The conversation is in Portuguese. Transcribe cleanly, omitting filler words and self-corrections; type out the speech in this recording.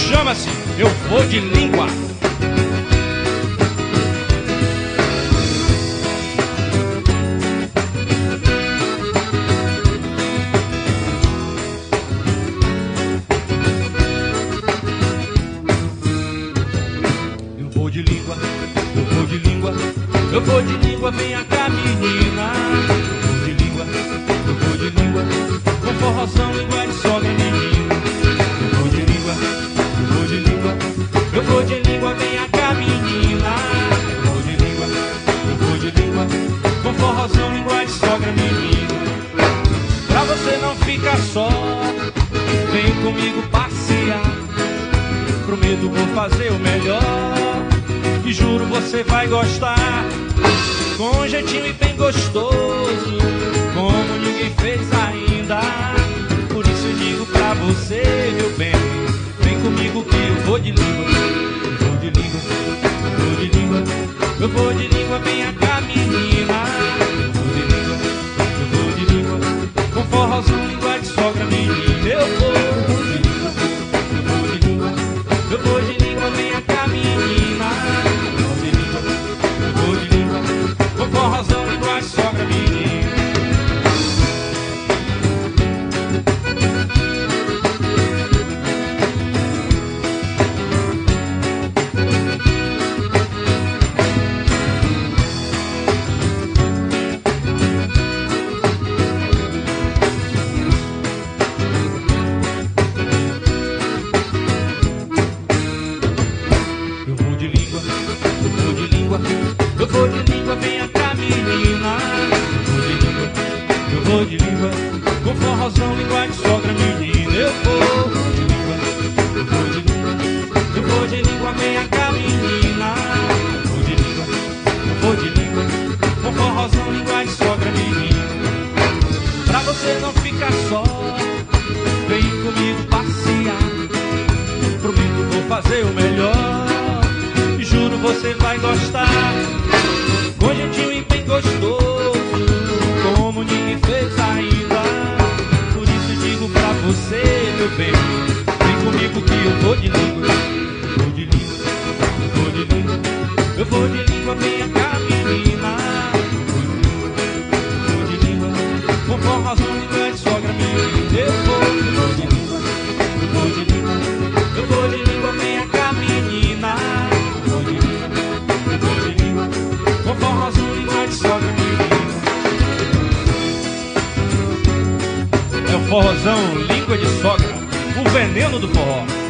Chama-se Eu Vou de Língua. Eu vou de língua, eu vou de língua, eu vou de língua, venha cá menina. Eu vou de língua, eu vou de língua, com forrozão, língua de sogra menina. Eu vou de língua, eu vou de língua, eu vou de língua, venha cá menina. Eu vou de língua, eu vou de língua, com forrozão, língua de sogra menina. Pra você não ficar só, vem comigo passear. Prometo vou fazer o melhor e juro você vai gostar. Com um jeitinho e bem gostoso, como ninguém fez ainda. Por isso eu digo pra você, meu bem, vem comigo que eu vou de língua. Eu vou de língua, eu vou de língua, eu vou de língua, venha cá menina. Eu vou de língua, eu vou de língua, com forrozão, língua de sogra menina. Eu vou de língua, eu vou de língua, eu vou de língua, venha cá menina. Eu vou de língua, eu vou de língua, com forrozão, língua de sogra menina. Eu vou de língua, eu vou de língua, eu vou de língua, venha cá menina. Eu vou de língua, com forrozão, língua de sogra menina. Eu vou de língua, eu vou de língua, eu vou de língua, venha cá menina. Eu vou de língua, eu vou de língua, com forrozão, língua de sogra menina. Pra você não ficar só, vem comigo passear. Prometo vou fazer o melhor, juro você vai gostar. Com jeitinho e bem gostoso, como ninguém fez ainda. Por isso digo pra você, meu bem, vem comigo que eu vou de língua. Eu vou de língua, eu vou de língua, eu vou de língua, venha cá menina. Eu vou de língua, com forrozão, língua de sogra menina. Eu vou de língua, eu vou de língua, eu vou de língua, venha cá menina. Com forrozão, língua de sogra menina. É o forrozão, língua de sogra, o veneno do forró.